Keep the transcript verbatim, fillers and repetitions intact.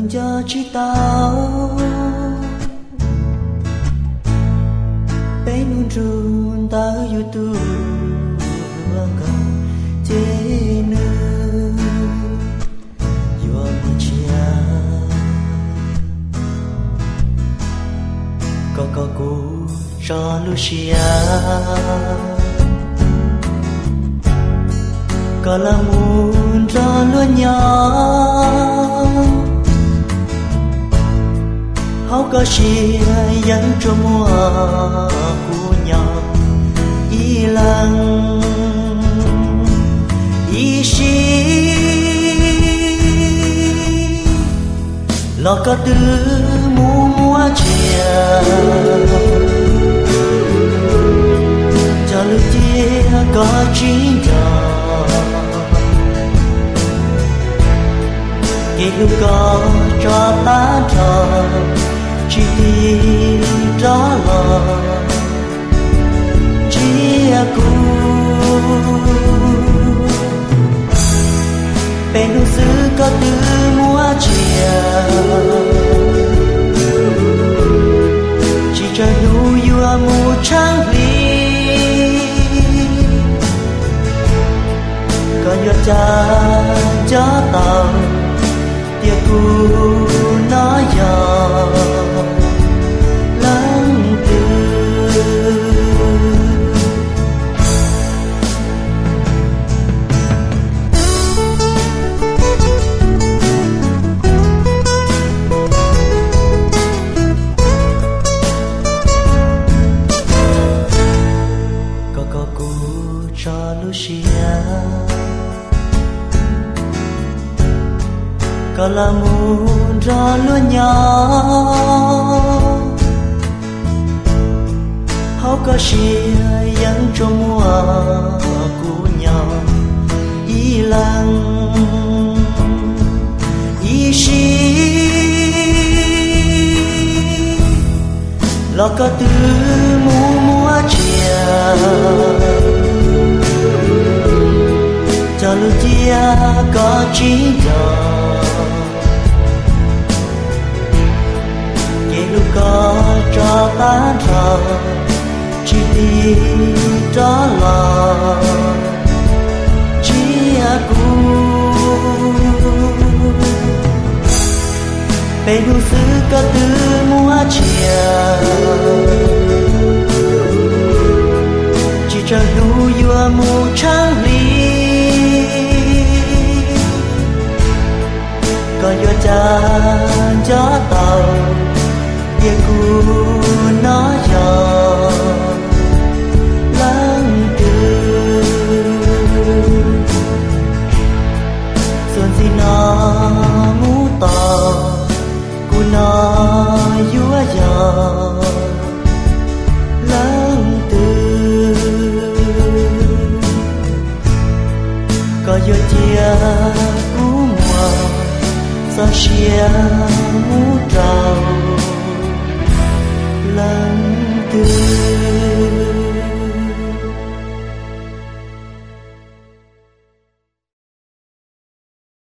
cho chỉ tao bé nun run tao yêu tu luang kau jenu yêu chia có có cô cho Lucia có là muốn cho luôn nhau háo có chia dẫn cho mùa của nhau y lăng y si lo có tư mua mua chia cho lưu chia có chính trò khi lúc có cho ta trò chỉ tin rõ lo chia cu bên hữu xứ có tư mua chia chỉ cho đủ yêu mu trắng ly có nhớ cha cho tao tia cu nói giờ lắng từ có có cu cho Lucia có là muốn cho luôn nhau háo có chia dẫn cho mùa của nhau y lăng y si lo có tư mua mua chia cho lưu chia có chính giờ lúc có cho ta trò chỉ tin đó là chia cu bên hữu xứ có tư mua chia chỉ cho đủ yêu mu trắng ly có yêu cha cho tao tia cu nói giờ lắng từ xuân gì nó mu tỏ cu nó yêu giờ lắng từ có yêu chia cu mùa sao chia mu trào lắng từ